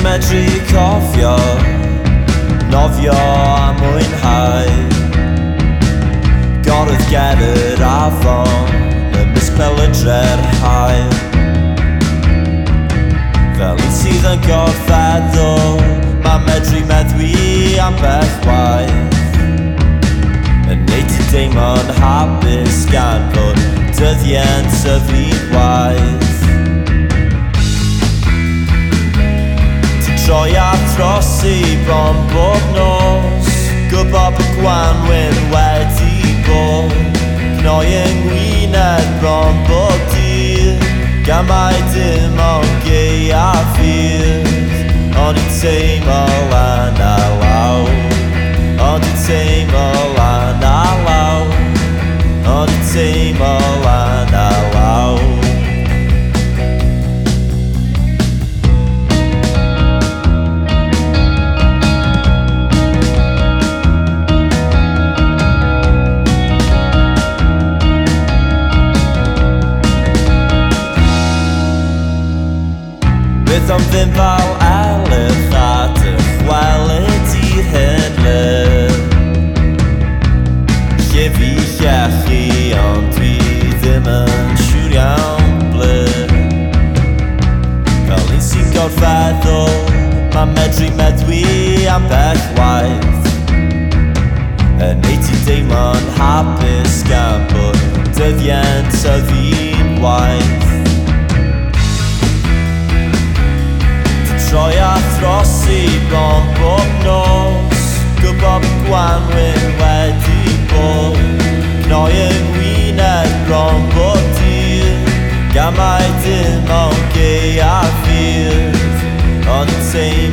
medru cofio, nofio a mwynhau. Gorfod ger yr afon, ymysg peledre'r haul. Fel un sydd yn gorfeddwl, mae medru meddwi am beth waith. Yn neud ti deimlo'n hapus gan fod dyddiau'n tyfu gwaith. Ti'n troi a trosi bron bob nos, gwybod bod Gwanwyn wedi bod. Cnoi yng ngwyneb bron bob dydd, gan mai dim ond gei a ffydd. Ond i'n teimlo lan a law, ond i'n teimlo lan a law, ond i'n teimlo lan a law. Bydd o'n ddim fel elych a dychwelyd i'r henlyd. Lle fi llechi ond dwi ddim yn siŵr iawn ble. Fel un sy'n gorfeddwl, mae medru meddwi am bell waith. Yn neud ti deimlo'n hapus gan bod dyddiau'n tyfu'n waith. Troi a throsi bron bob nos, gwybod bod Gwanwyn wedi bod. Cnoi yng ngwyneb bron bob dydd, gan mai dim ond gei a ffydd. Ond yn teimlo